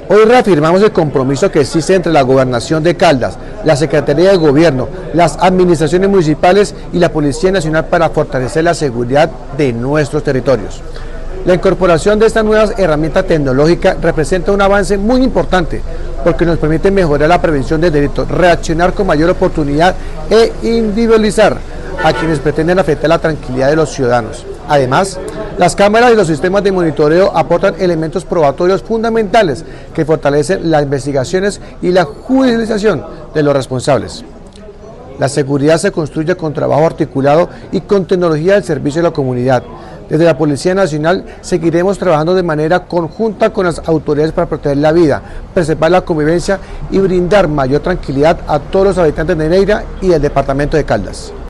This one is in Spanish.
Hoy reafirmamos el compromiso que existe entre la Gobernación de Caldas, la Secretaría de Gobierno, las administraciones municipales y la Policía Nacional para fortalecer la seguridad de nuestros territorios. La incorporación de esta nueva herramienta tecnológica representa un avance muy importante porque nos permite mejorar la prevención del delito, reaccionar con mayor oportunidad e individualizar a quienes pretenden afectar la tranquilidad de los ciudadanos. Además, las cámaras y los sistemas de monitoreo aportan elementos probatorios fundamentales que fortalecen las investigaciones y la judicialización de los responsables. La seguridad se construye con trabajo articulado y con tecnología al servicio de la comunidad. Desde la Policía Nacional seguiremos trabajando de manera conjunta con las autoridades para proteger la vida, preservar la convivencia y brindar mayor tranquilidad a todos los habitantes de Neira y del departamento de Caldas.